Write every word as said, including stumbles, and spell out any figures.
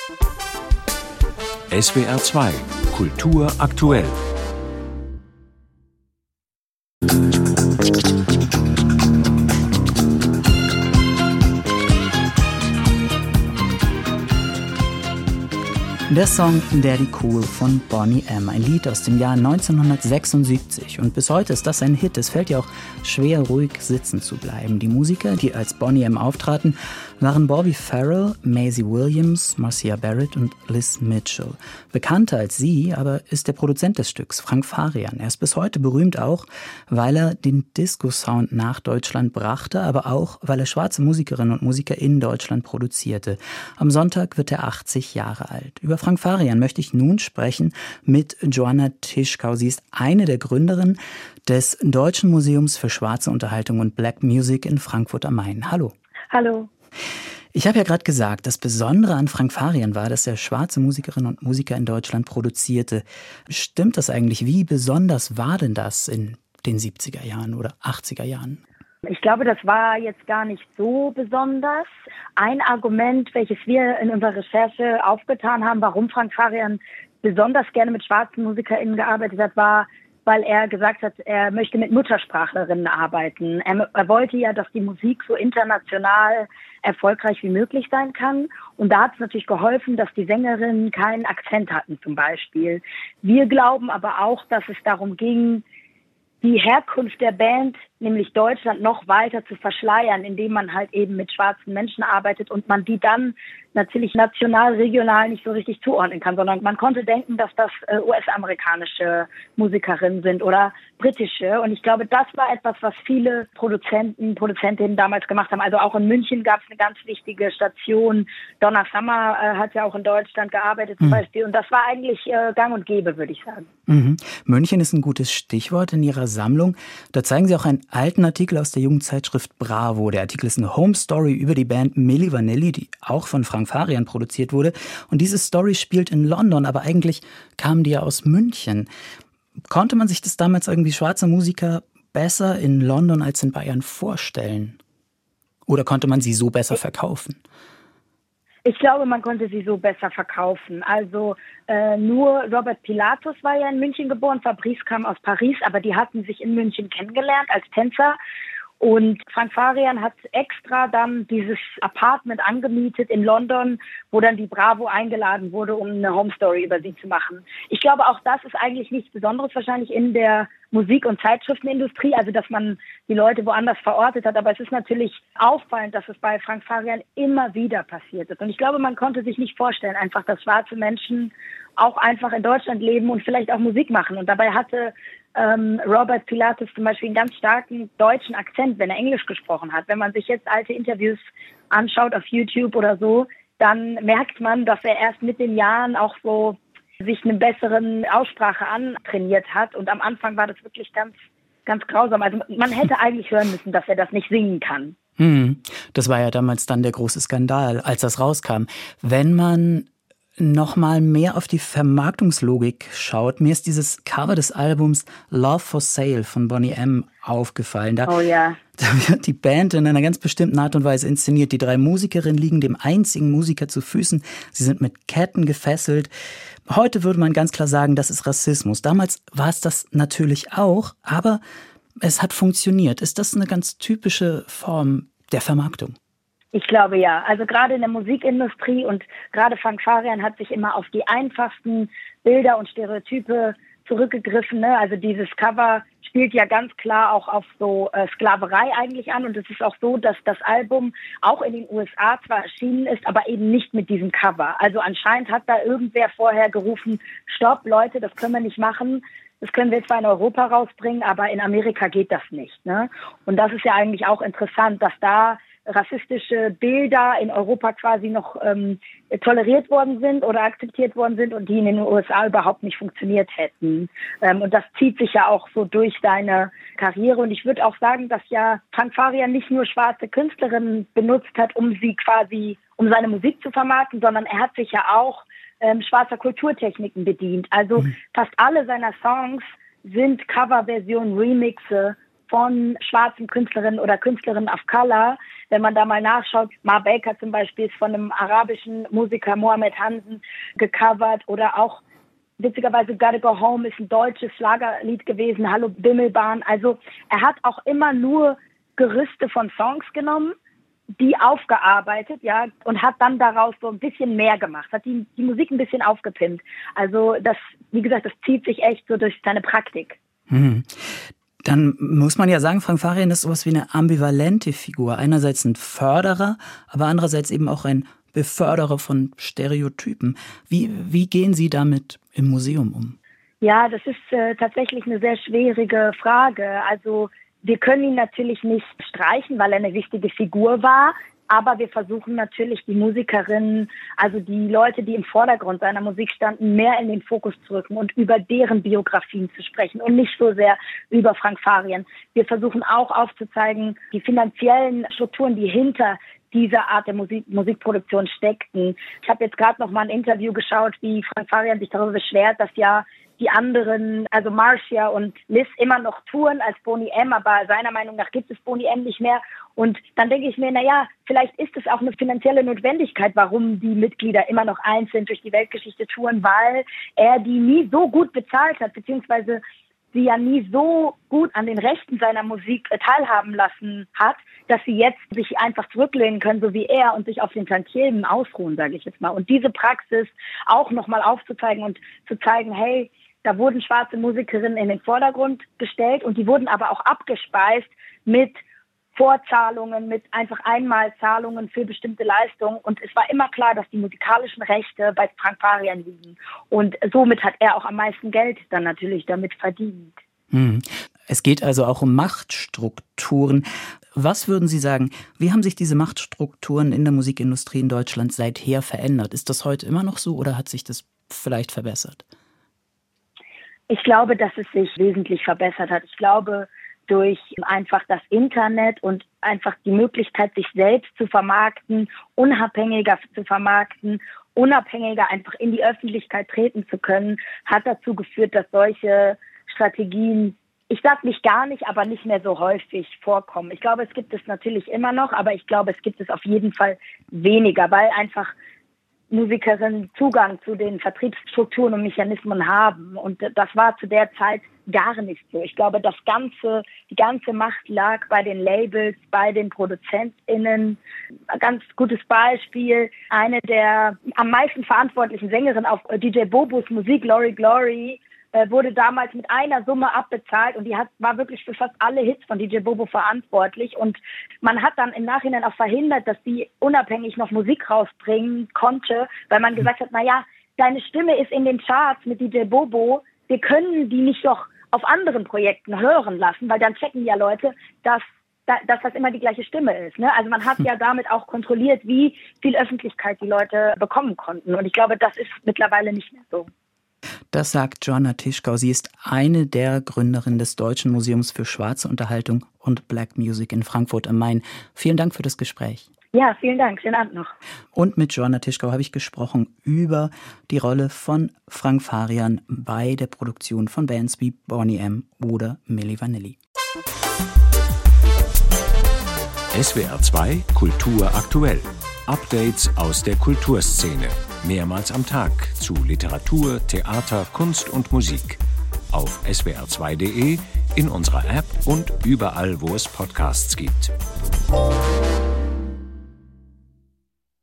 S W R zwei Kultur aktuell. Der Song Daddy Cool von Boney M., ein Lied aus dem Jahr neunzehnhundertsechsundsiebzig. Und bis heute ist das ein Hit. Es fällt ja auch schwer, ruhig sitzen zu bleiben. Die Musiker, die als Boney M. auftraten, waren Bobby Farrell, Maisie Williams, Marcia Barrett und Liz Mitchell. Bekannter als sie aber ist der Produzent des Stücks, Frank Farian. Er ist bis heute berühmt auch, weil er den Disco-Sound nach Deutschland brachte, aber auch, weil er schwarze Musikerinnen und Musiker in Deutschland produzierte. Am Sonntag wird er achtzig Jahre alt. Über Frank Farian möchte ich nun sprechen mit Joanna Tischkau. Sie ist eine der Gründerinnen des Deutschen Museums für schwarze Unterhaltung und Black Music in Frankfurt am Main. Hallo. Hallo. Ich habe ja gerade gesagt, das Besondere an Frank Farian war, dass er schwarze Musikerinnen und Musiker in Deutschland produzierte. Stimmt das eigentlich? Wie besonders war denn das in den siebziger Jahren oder achtziger Jahren? Ich glaube, das war jetzt gar nicht so besonders. Ein Argument, welches wir in unserer Recherche aufgetan haben, warum Frank Farian besonders gerne mit schwarzen MusikerInnen gearbeitet hat, war, weil er gesagt hat, er möchte mit Muttersprachlerinnen arbeiten. Er, er wollte ja, dass die Musik so international erfolgreich wie möglich sein kann. Und da hat es natürlich geholfen, dass die Sängerinnen keinen Akzent hatten zum Beispiel. Wir glauben aber auch, dass es darum ging, die Herkunft der Band, nämlich Deutschland, noch weiter zu verschleiern, indem man halt eben mit schwarzen Menschen arbeitet und man die dann natürlich national, regional nicht so richtig zuordnen kann, sondern man konnte denken, dass das äh, U S-amerikanische Musikerinnen sind oder britische. Und ich glaube, das war etwas, was viele Produzenten, Produzentinnen damals gemacht haben. Also auch in München gab es eine ganz wichtige Station. Donna Summer äh, hat ja auch in Deutschland gearbeitet zum mhm. Beispiel. Und das war eigentlich äh, gang und gäbe, würde ich sagen. Mhm. München ist ein gutes Stichwort in Ihrer Sammlung. Da zeigen Sie auch einen alten Artikel aus der Jugendzeitschrift Bravo. Der Artikel ist eine Home Story über die Band Milli Vanilli, die auch von Frank Farian produziert wurde. Und diese Story spielt in London, aber eigentlich kamen die ja aus München. Konnte man sich das damals irgendwie schwarze Musiker besser in London als in Bayern vorstellen? Oder konnte man sie so besser verkaufen? Ich glaube, man konnte sie so besser verkaufen. Also äh, nur Robert Pilatus war ja in München geboren, Fabrice kam aus Paris, aber die hatten sich in München kennengelernt als Tänzer. Und Frank Farian hat extra dann dieses Apartment angemietet in London, wo dann die Bravo eingeladen wurde, um eine Home Story über sie zu machen. Ich glaube, auch das ist eigentlich nichts Besonderes wahrscheinlich in der Musik- und Zeitschriftenindustrie, also dass man die Leute woanders verortet hat. Aber es ist natürlich auffallend, dass es bei Frank Farian immer wieder passiert ist. Und ich glaube, man konnte sich nicht vorstellen, einfach, dass schwarze Menschen auch einfach in Deutschland leben und vielleicht auch Musik machen. Und dabei hatte ähm, Robert Pilatus zum Beispiel einen ganz starken deutschen Akzent, wenn er Englisch gesprochen hat. Wenn man sich jetzt alte Interviews anschaut auf YouTube oder so, dann merkt man, dass er erst mit den Jahren auch so sich eine besseren Aussprache antrainiert hat. Und am Anfang war das wirklich ganz, ganz grausam. Also man hätte eigentlich hören müssen, dass er das nicht singen kann. Hm. Das war ja damals dann der große Skandal, als das rauskam. Wenn man noch mal mehr auf die Vermarktungslogik schaut, mir ist dieses Cover des Albums Love for Sale von Boney M. aufgefallen. Da, oh ja. Da wird die Band in einer ganz bestimmten Art und Weise inszeniert. Die drei Musikerinnen liegen dem einzigen Musiker zu Füßen. Sie sind mit Ketten gefesselt. Heute würde man ganz klar sagen, das ist Rassismus. Damals war es das natürlich auch, aber es hat funktioniert. Ist das eine ganz typische Form der Vermarktung? Ich glaube ja. Also gerade in der Musikindustrie und gerade Frank Farian hat sich immer auf die einfachsten Bilder und Stereotype zurückgegriffen. Ne? Also dieses Cover spielt ja ganz klar auch auf so äh, Sklaverei eigentlich an. Und es ist auch so, dass das Album auch in den U S A zwar erschienen ist, aber eben nicht mit diesem Cover. Also anscheinend hat da irgendwer vorher gerufen, stopp Leute, das können wir nicht machen. Das können wir zwar in Europa rausbringen, aber in Amerika geht das nicht. Ne? Und das ist ja eigentlich auch interessant, dass da rassistische Bilder in Europa quasi noch ähm, toleriert worden sind oder akzeptiert worden sind und die in den U S A überhaupt nicht funktioniert hätten. Ähm, und das zieht sich ja auch so durch seine Karriere. Und ich würde auch sagen, dass ja Frank Farian nicht nur schwarze Künstlerinnen benutzt hat, um sie quasi, um seine Musik zu vermarkten, sondern er hat sich ja auch ähm, schwarzer Kulturtechniken bedient. Also mhm. fast alle seiner Songs sind Coverversionen, Remixe von schwarzen Künstlerinnen oder Künstlerinnen of Color. Wenn man da mal nachschaut, Ma Baker zum Beispiel ist von einem arabischen Musiker Mohammed Hansen gecovert oder auch witzigerweise Gotta Go Home ist ein deutsches Schlagerlied gewesen, Hallo Bimmelbahn. Also er hat auch immer nur Gerüste von Songs genommen, die aufgearbeitet, ja, und hat dann daraus so ein bisschen mehr gemacht, hat die, die Musik ein bisschen aufgepimpt. Also das, wie gesagt, das zieht sich echt so durch seine Praktik. Hm. Dann muss man ja sagen, Frank Farian ist sowas wie eine ambivalente Figur. Einerseits ein Förderer, aber andererseits eben auch ein Beförderer von Stereotypen. Wie, wie gehen Sie damit im Museum um? Ja, das ist äh, tatsächlich eine sehr schwierige Frage. Also wir können ihn natürlich nicht streichen, weil er eine wichtige Figur war. Aber wir versuchen natürlich, die Musikerinnen, also die Leute, die im Vordergrund seiner Musik standen, mehr in den Fokus zu rücken und über deren Biografien zu sprechen und nicht so sehr über Frank Farian. Wir versuchen auch aufzuzeigen, die finanziellen Strukturen, die hinter dieser Art der Musik, Musikproduktion steckten. Ich habe jetzt gerade noch mal ein Interview geschaut, wie Frank Farian sich darüber beschwert, dass ja die anderen, also Marcia und Liz, immer noch touren als Boney M, aber seiner Meinung nach gibt es Boney M nicht mehr. Und dann denke ich mir, naja, vielleicht ist es auch eine finanzielle Notwendigkeit, warum die Mitglieder immer noch einzeln durch die Weltgeschichte touren, weil er die nie so gut bezahlt hat, beziehungsweise sie ja nie so gut an den Rechten seiner Musik teilhaben lassen hat, dass sie jetzt sich einfach zurücklehnen können, so wie er, und sich auf den Tantiemen ausruhen, sage ich jetzt mal. Und diese Praxis auch nochmal aufzuzeigen und zu zeigen, hey, da wurden schwarze Musikerinnen in den Vordergrund gestellt und die wurden aber auch abgespeist mit Vorzahlungen, mit einfach Einmalzahlungen für bestimmte Leistungen. Und es war immer klar, dass die musikalischen Rechte bei Frank Farian liegen. Und somit hat er auch am meisten Geld dann natürlich damit verdient. Hm. Es geht also auch um Machtstrukturen. Was würden Sie sagen, wie haben sich diese Machtstrukturen in der Musikindustrie in Deutschland seither verändert? Ist das heute immer noch so oder hat sich das vielleicht verbessert? Ich glaube, dass es sich wesentlich verbessert hat. Ich glaube, durch einfach das Internet und einfach die Möglichkeit, sich selbst zu vermarkten, unabhängiger zu vermarkten, unabhängiger einfach in die Öffentlichkeit treten zu können, hat dazu geführt, dass solche Strategien, ich sage nicht gar nicht, aber nicht mehr so häufig vorkommen. Ich glaube, es gibt es natürlich immer noch, aber ich glaube, es gibt es auf jeden Fall weniger, weil einfach Musikerinnen Zugang zu den Vertriebsstrukturen und Mechanismen haben. Und das war zu der Zeit gar nicht so. Ich glaube, das ganze, die ganze Macht lag bei den Labels, bei den ProduzentInnen. Ein ganz gutes Beispiel, eine der am meisten verantwortlichen Sängerinnen auf D J Bobos Musik, Glory Glory, wurde damals mit einer Summe abbezahlt und die hat, war wirklich für fast alle Hits von D J Bobo verantwortlich. Und man hat dann im Nachhinein auch verhindert, dass sie unabhängig noch Musik rausbringen konnte, weil man gesagt hat, naja, deine Stimme ist in den Charts mit D J Bobo, wir können die nicht doch auf anderen Projekten hören lassen, weil dann checken ja Leute, dass, dass das immer die gleiche Stimme ist. Ne? Also man hat ja damit auch kontrolliert, wie viel Öffentlichkeit die Leute bekommen konnten. Und ich glaube, das ist mittlerweile nicht mehr so. Das sagt Joanna Tischkau. Sie ist eine der Gründerinnen des Deutschen Museums für schwarze Unterhaltung und Black Music in Frankfurt am Main. Vielen Dank für das Gespräch. Ja, vielen Dank. Schönen Abend noch. Und mit Joanna Tischkau habe ich gesprochen über die Rolle von Frank Farian bei der Produktion von Bands wie Boney M oder Milli Vanilli. S W R zwei Kultur aktuell. Updates aus der Kulturszene. Mehrmals am Tag zu Literatur, Theater, Kunst und Musik. Auf S W R zwei punkt de, in unserer App und überall, wo es Podcasts gibt.